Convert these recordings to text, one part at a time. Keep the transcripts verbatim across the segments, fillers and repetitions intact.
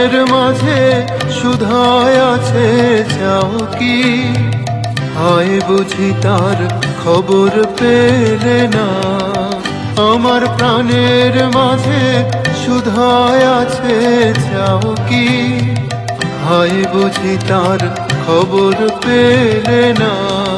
প্রাণের মাঝে সুধায় আছে চাও কি? হয় বুঝি তার খবর পেলে না? আমার প্রাণের মাঝে সুধায় আছে চাও কি? হয় বুঝি তার খবর পেলে না?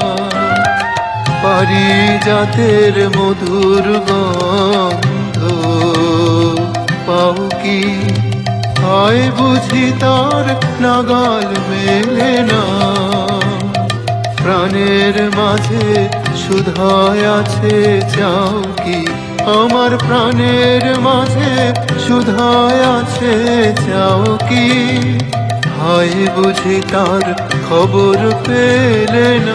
পারিজাতের মধুর গন্ধ পাও কি? হয় বুঝি তার নাগাল মেলে না? প্রাণের মাঝে সুধায় আছে চাও কি? আমার প্রাণের মাঝে সুধায় আছে চাও কি? হয় বুঝি তার খবর পেলে না?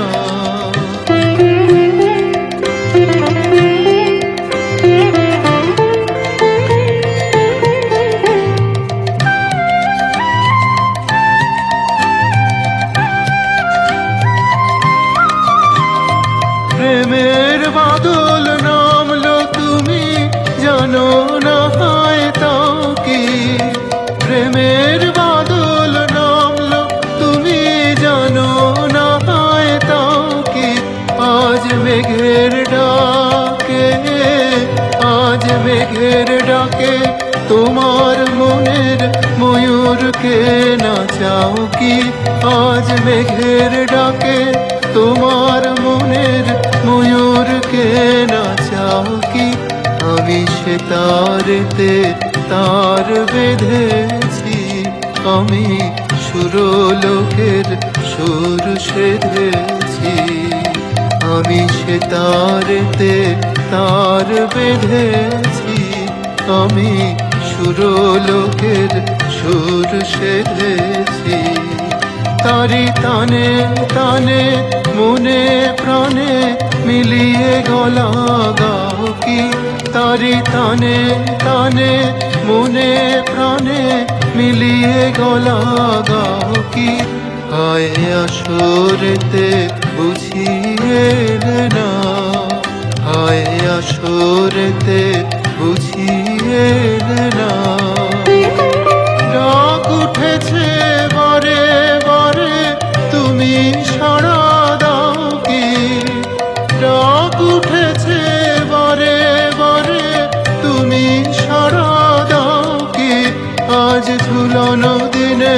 প্রেমের বাদল নামলো তুমি জানো না হয় তাও কি? প্রেমের বাদল নামলো তুমি জানো না হয় তাও কি? আজ মেঘের ডাকে, আজ মেঘের ডাকে তোমার মনের ময়ূরকে নাচাও কি? আজ মেঘের ডাকে তোমার মনের ময়ূরকে নাচাও কি? আমি সে তারেতে তার বেঁধেছি, আমি সুরলোকের সুর সেধেছি। আমি সে তারেতে তার বেঁধেছি, আমি সুরলোকের সুর সেধেছি। তারি তানে তানে মনে প্রাণে মিলিয়ে গলা গাও কি? তারি তানে তানে মনে প্রাণে মিলিয়ে গলা গাও কি? হায় আসরেতে বুঝিয়ে না, হায় আসরেতে বুঝিয়ে না। ডাক উঠেছে বারে বারে তুমি সাড়া দাও কি? ডাক উঠেছে বারে বারে তুমি সাড়া দাও কি? আজ ঝুলনো দিনে,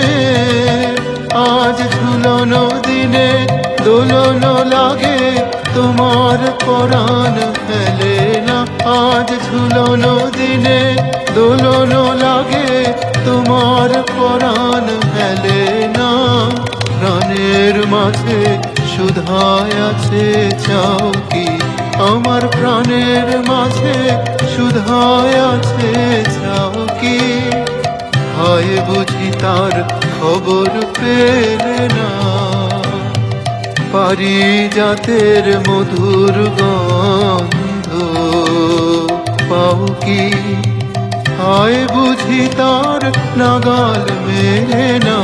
আজ ঝুলনো দিনে দোলন লাগে তোমার পরাণ ফেলে না? আজ ঝুলনো দিনে দোলন লাগে তোমার পরাণ ফেলে না? প্রাণের মাঝে সুধায় আছে চাও কি? আমার প্রাণের মাঝে সুধায় আছে চাও কি? হয় বুঝি তার খবর পেলে না? পারিজাতের মধুর গন্ধ পাও কি? হয় বুঝি তার নাগাল মেলে না?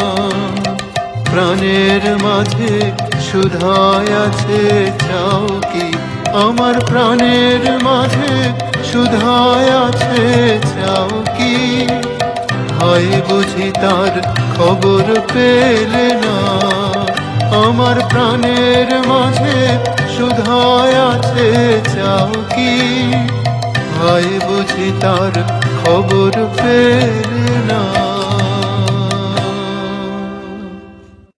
প্রাণের মাঝে সুধায় আছে চাও কি? আমার প্রাণের মাঝে সুধায় আছে চাও কি? হয় বুঝি তার খবর পেলে না? আমার প্রাণের মাঝে সুধায় আছে চাও কি? হয় বুঝি তার খবর পেলে না?